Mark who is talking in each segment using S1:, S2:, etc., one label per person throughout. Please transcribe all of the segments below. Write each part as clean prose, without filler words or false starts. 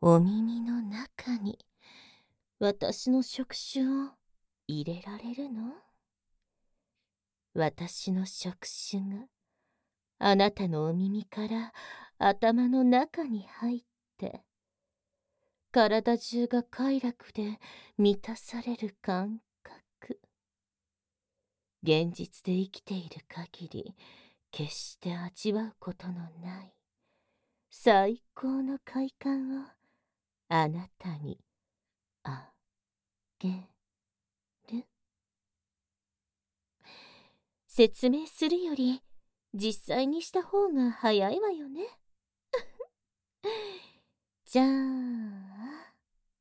S1: お耳の中に私の触手を入れられるの？私の触手があなたのお耳から頭の中に入って、体中が快楽で満たされる感覚。現実で生きている限り決して味わうことのない最高の快感をあなたにあげる。説明するより実際にした方が早いわよね。じゃあ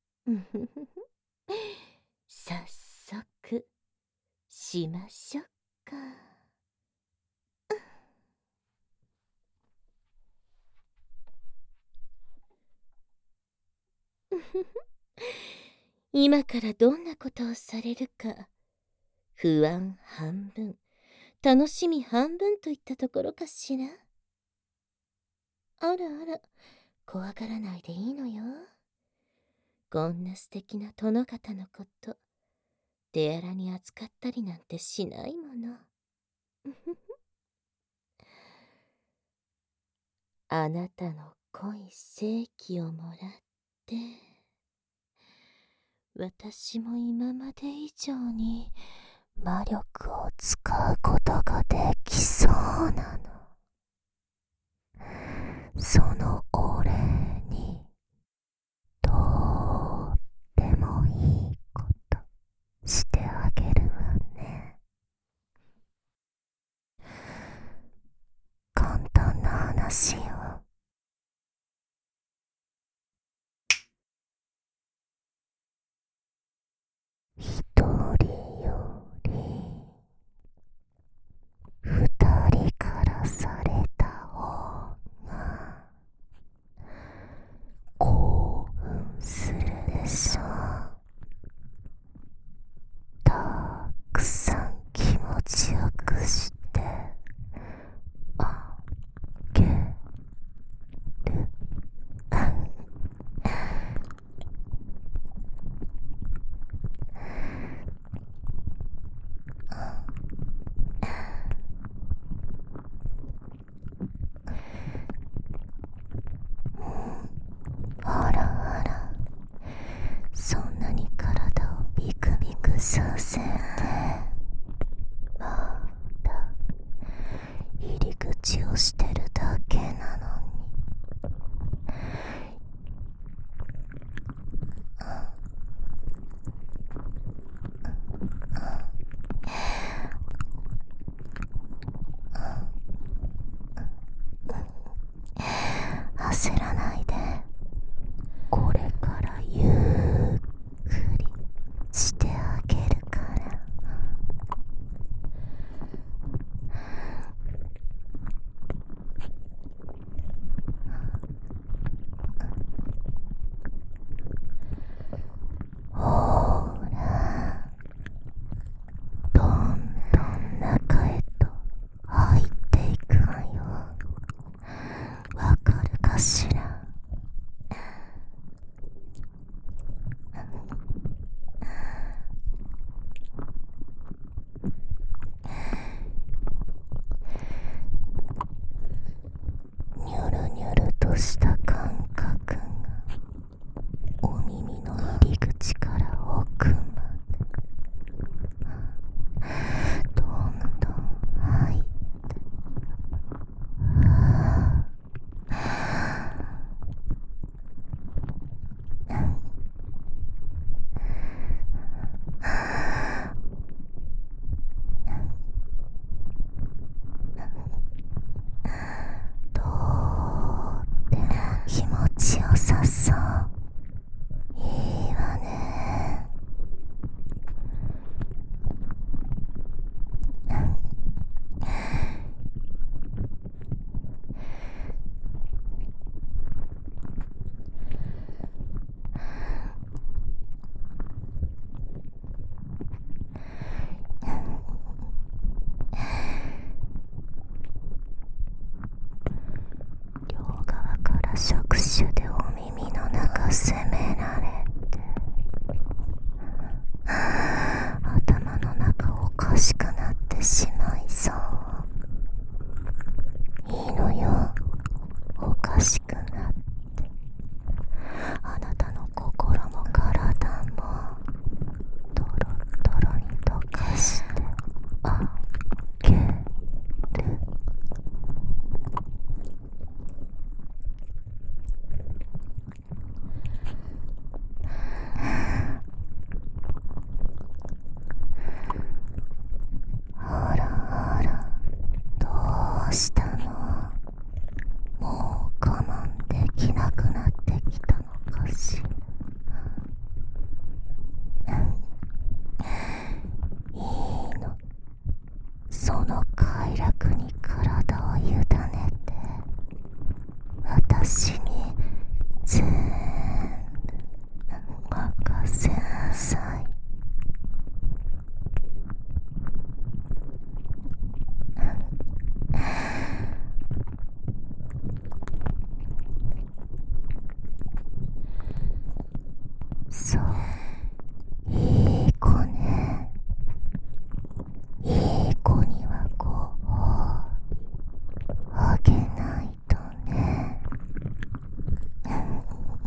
S1: 早速しましょうか。今からどんなことをされるか、不安半分、楽しみ半分といったところかしら。あらあら、怖がらないでいいのよ。こんな素敵な殿方のこと、手荒に扱ったりなんてしないもの。あなたの濃い生気をもらって、私も今まで以上に魔力を使うことができそうなの。そのお礼に、とってもいいことしてあげるわね。簡単な話よ。一人より二人からされた方が興奮するでしょう。たくさん気持ちよくしてあげる。あらあら、そんなに体をビクビクさせて、まだ入り口をしてるだけなのに。焦らないで、これからゆっくりしてあげるから。ほら、どんどん中へと入っていくわよ。わかるかしら。ニュルニュルとした感覚がお耳の入り口から奥までどんどん入って、とっても気持ちよさそう。いいわね。両側から触手でお耳の中
S2: 責められて頭の中おかしくなってしまいそう。いいのよ、おかしくなって。あなたの心も体もドロドロに溶かしてあげる。あらあら、どうしたの？もう我慢できなくなってきたのかしら。いいの、その快楽に体を委ねて私に全部任せなさい。そう、いい子ね。いい子にはご褒美あげないとね。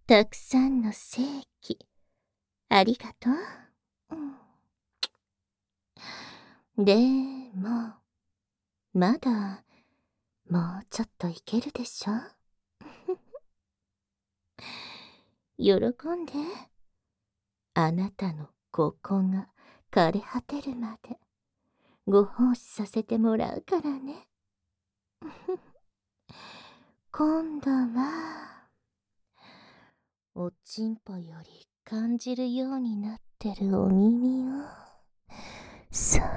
S1: たくさんの正気、ありがとう。でも、まだ、もうちょっといけるでしょ喜んで。あなたのここが枯れ果てるまで、ご奉仕させてもらうからね。今度は、おちんぽより感じるようになってるお耳を、そっ